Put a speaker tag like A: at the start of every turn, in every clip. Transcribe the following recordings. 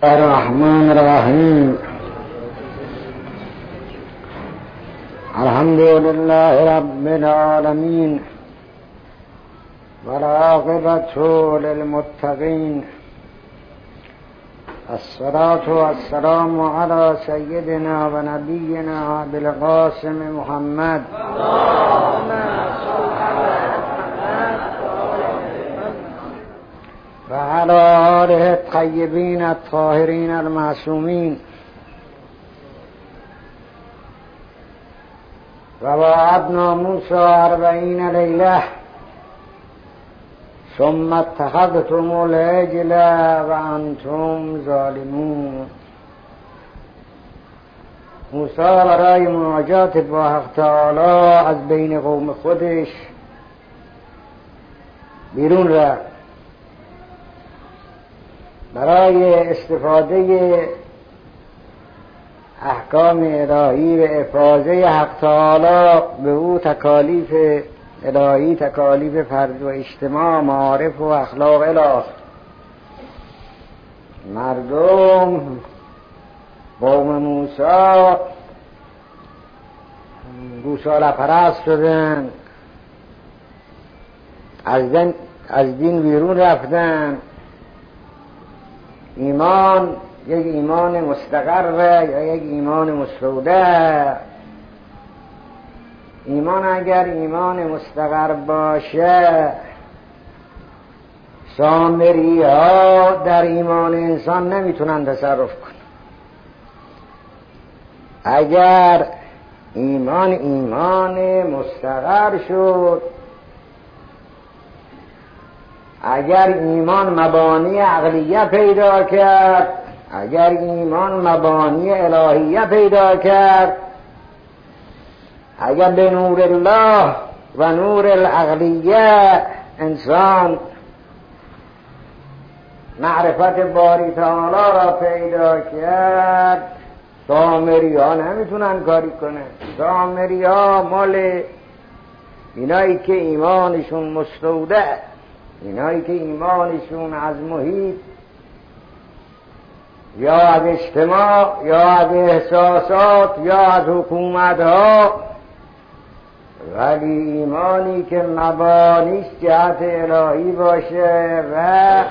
A: الرحمن الرحیم. الحمد لله رب العالمین والعاقبة للمتقین. الصلاة والسلام على سيدنا ونبينا بالقاسم محمد وعلى آله الطيبين الطاهرين المعصومين. وواعدنا موسى 40 ليلة ثم اتخذتم العجل وانتم ظالمون. موسی برای مناجات با حق تعالی از بین قوم خودش بیرون رفت برای استفاده احکام الهی و افاضه حق تعالی به او تکالیف الهی، تکالیف فرد و اجتماع، معارف و اخلاق الاخر. مردم قوم موسی گوساله پرست شدن، از دین بیرون رفتن. ایمان یک ایمان مستقر یا یک ایمان مستودع. ایمان اگر ایمان مستقر باشه، سامری ها در ایمان انسان نمیتونن تصرف کنن. اگر ایمان مستقر شد، اگر ایمان مبانی عقلیه پیدا کرد، اگر ایمان مبانی الهیه پیدا کرد، اگر به نور الله و نور العقلیه انسان معرفت باری تعالی را پیدا کرد، سامری ها نمیتونن کاری کنن. سامری ها مال اینایی که ایمانشون مستودع، اینایی که ایمانشون از محیط یا از اجتماع یا از احساسات یا از حکومت ها، ولی ایمانی که مبانیش جهت الهی باشه و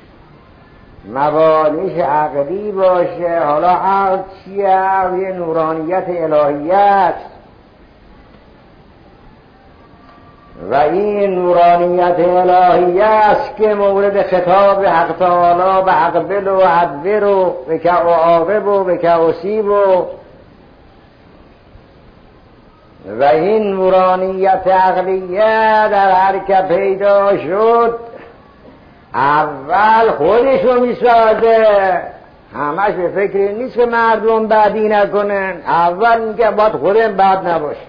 A: مبانیش عقلی باشه. حالا عقل چیه؟ عقل یه نورانیت الهی است و این نورانیت الهی است که مورد خطاب حق تعالی به اقبل و ادبر و بکع و عاقب و بکع و سیب و این نورانیت عقلیه در هر که پیدا شد اول خودشو میسازه. همش به فکر نیست که مردم بدی نکنن، اول اینکه باید خودم بد نباشه.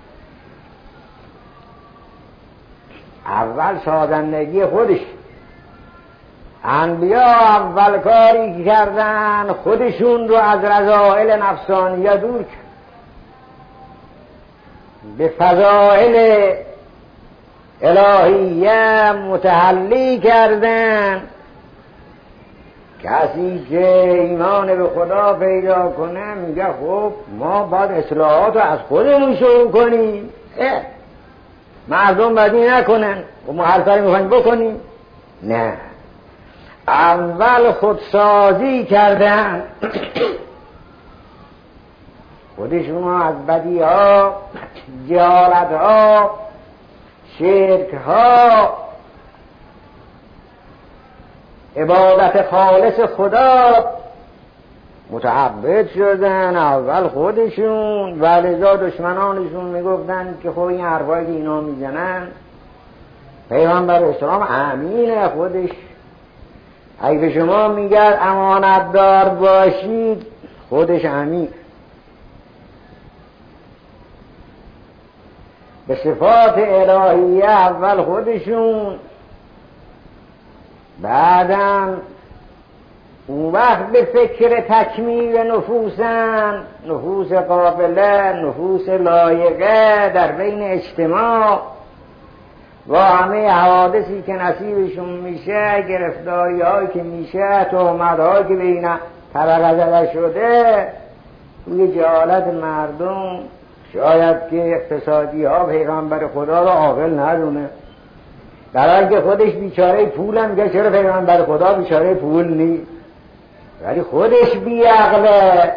A: اول سازندگی خودش. انبیا اول کاری کردن خودشون رو از رذائل نفسانیه دور کرد، به فضائل الهیه متحلی کردن. کسی که ایمان به خدا پیدا کنه میگه خب ما باید اصلاحات رو از خودمون شروع کنیم، مردم بدی نکنن و ما هر کاری میخوایم بکنیم. نه، اول خودسازی کردن. خودشون از بدی ها، جهالت ها، شرک ها، عبادت خالص خدا متعبد شدن. اول خودشون، ولذا دشمنانشون میگفتن که خب این حرفایی که اینا میزنن پیغمبر اسلام امینه خودش. اگه به شما میگه امانت دار باشید، خودش امین. به صفات الهیه اول خودشون، بعدم اون وقت به فکر تکمیل نفوسن، نفوس قابله، نفوس لایقه در بین اجتماع، با همه حوادثی که نصیبشون میشه، گرفتاری هایی که میشه، تهمت هایی که به این طبقه زده شده، توی جهالت مردم شاید که اقتصادی ها پیغمبر خدا رو عاقل ندونه، در حالی که خودش بیچاره پول هم میگه چرا پیغمبر خدا بیچاره پول نیست، ولی خودش بی عقله.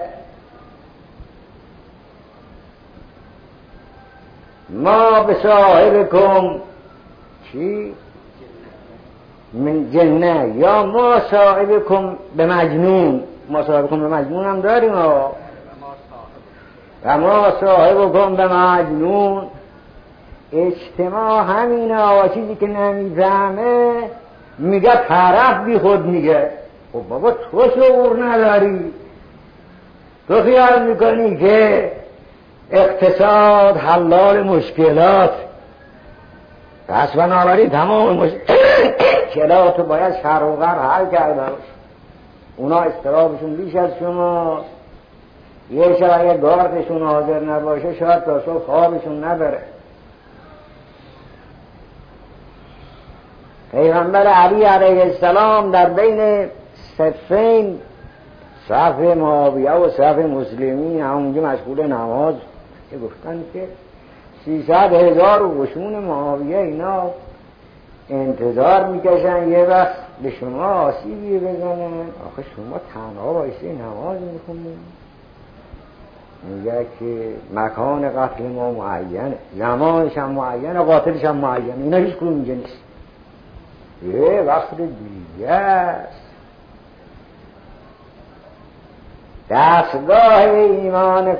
A: ما به صاحبکم چی؟ من جنه، یا ما صاحبکم به مجنون. ما صاحبکم به مجنون هم داریم و ما صاحبکم به مجنون. اجتماع همینه و چیزی که نمیفهمه میگه طرف بی خود میگه. خب بابا تو شعور نداری، تو خیال میکنی که اقتصاد حلال مشکلات، پس بنابراین تمام مشکلات رو باید شر و غر حل کرده باشه. اونا استرابشون بیش از شما، یه شب اگه گاردشون حاضر نباشه شاید تا صبح خوابشون نبره. پیغمبر علی علیه السلام در بین صفین، صف معاویه و صف مسلمین، همونجا مشغول نماز که گفتن که 300,000 قشون معاویه اینا انتظار میکشن یه وقت به شما آسیبی بزنن. آخه شما تنها بایستی نماز میخونید. میگه که مکان قتل ما معینه، زمانش هم معینه، قاتلش هم معینه، اینا هیچ کنون اینجا نیست، یه وقت دیگه است. دستگاه ایمان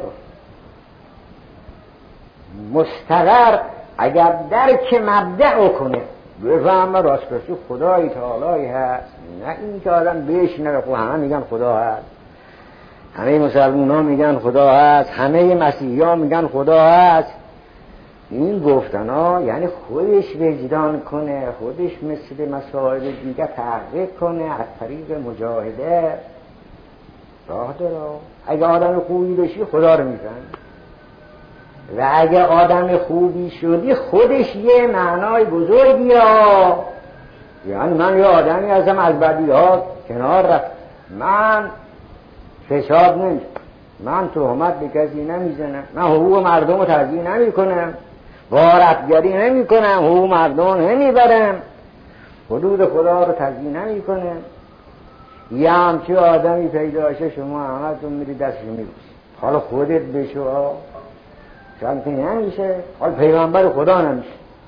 A: مستقر اگر درک مبدأ کنه، بفهم راستش خدای تعالی هست، نه این که آدم بشنه خب همه میگن خدا هست، همه مسلمان ها میگن خدا هست، همه مسیحی ها میگن خدا هست. این گفتن ها یعنی خودش وجدان کنه، خودش مثل مسائل دیگه تحقیق کنه، از طریق مجاهده راه داره. اگه آدم خوبی بشی خدا رو میفهمی، و اگه آدم خوبی شدی خودش یه معنای بزرگی ها. یعنی من یه آدمی هستم از بدی ها کنار رفت، من فساد نمیشم، من تهمت به کسی نمیزنم، من حقوق مردم رو تضییع نمی کنم، غارتگری نمی کنم، حقوق مردم نمیبرم، حدود خدا رو تضییع نمی کنم. یه همچه آدمی پیدا شه شما همتون میری دستش میبوسید، حالا خودت بشو شاید نمیشه، حالا پیغمبر خدا نمیشه،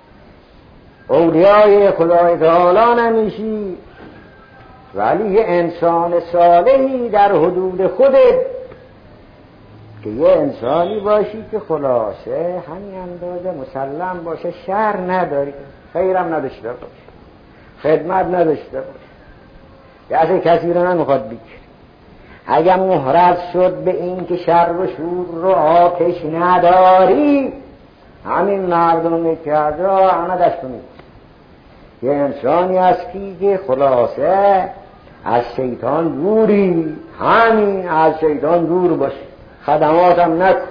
A: اولیای خدای تعالی نمیشی، ولی یه انسان صالحی در حدود خودت که یه انسانی باشی که خلاصه همین اندازه مسلم باشه، شر نداری، خیرم نداشته باشه، خدمت نداشته باشه، دست کسی رو نمیخواد بگیری. اگر محرز شد به این که شر و شور رو آتش نداری، همین مردم کجا همه دست می‌کنه. یه انسانی هست که خلاصه از شیطان دوری، همین از شیطان دور باشه، خدماتم نکن.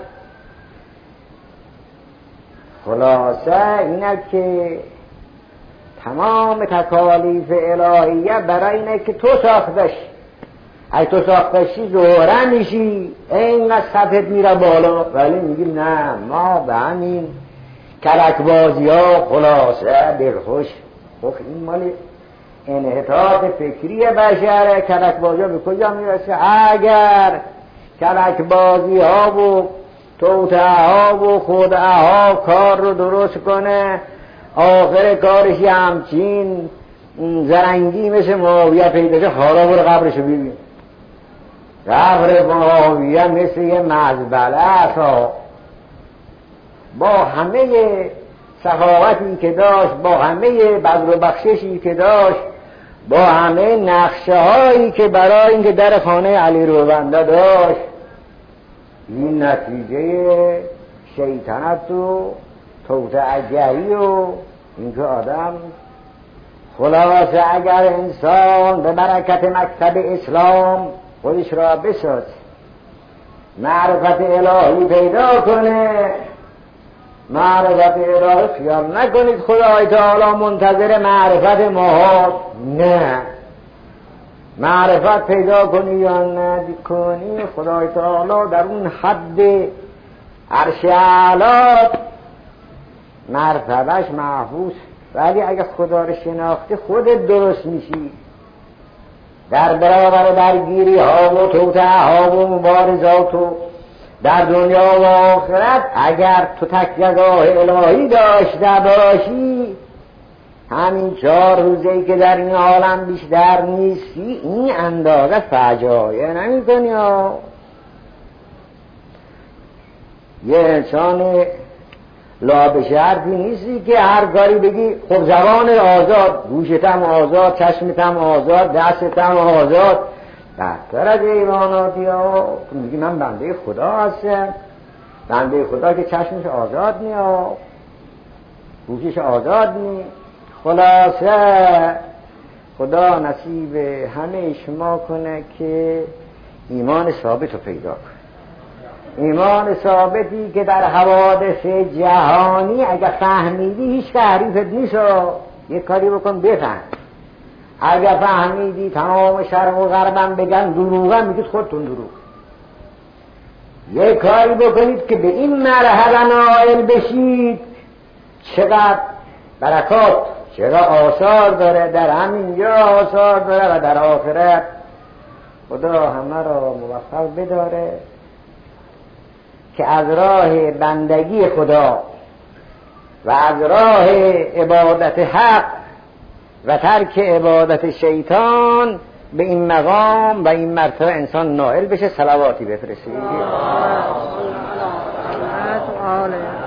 A: خلاصه اینه که تمام تکالیف الهیه برای اینه که تو ساختش، اگه تو ساختشی زهره میشی، اینقدر سطحت میره بالا، ولی میگی نه ما به همین کلکبازی ها خلاصه دلخوش. خب این مال انحطاط فکری بشره. کلکبازی ها به کجا میرسه؟ اگر کلکبازی ها و توطئه ها و خدعه ها کار رو درست کنه، آخر کارش همچین زرنگی مثل معاویه پیدا شه، حالا برو قبرشو ببین. قبر معاویه مثل یه مزبله است، با همه سخاوتی که داشت، با همه بذل و بخششی که داشت، با همه نقشه هایی که برای اینکه در خانه علی رو بنده داشت، این نتیجه شیطنت و توطئه‌گری و اینکه آدم خلاصه اگر انسان به برکت مکتب اسلام خودش را بساز، معرفت الهی پیدا کنه، معرفت الهی خیال نکنید خدای تعالی منتظر معرفت ما. نه، معرفت پیدا کنی یا نکنی خدای تعالی در اون حد عرش اعلی مرتبهش محفوظ. ولی اگه خدا رو شناختی خودت درست میشی در برابر درگیری ها و توطئه ها و مبارزات و در دنیا و آخرت. اگر تو تکیه‌گاه الهی داشته باشی همین 4 روزی که در این عالم بیشتر نیستی این اندازه فجایع نمی کنی. یه انسان لابشرطی نیستی که هر کاری بگی خب زبان آزاد، گوشتم آزاد، چشمتم آزاد، دستتم آزاد. بهتر از ایواناتی ها میگی من بنده خدا هستم. بنده خدا که چشمش آزاد نی، گوشش آزاد نی. خلاصه خدا نصیب همه شما کنه که ایمان ثابت رو پیدا کنه. ایمان ثابتی که در حوادث جهانی اگه فهمیدی هیچ حریفت نیست. یک کاری بکن بفهم. اگه فهمیدی تمام شرق و غربم بگن دروغه میگید خودتون دروغ. یک کاری بکنید که به این مرحله نائل بشید چقدر برکات، چقدر آثار داره در همین جا آثار داره و در آخرت. خدا همه را موفق بداره که از راه بندگی خدا و از راه عبادت حق و ترک عبادت شیطان به این مقام و این مرتبه انسان نائل بشه. صلواتی بفرستید.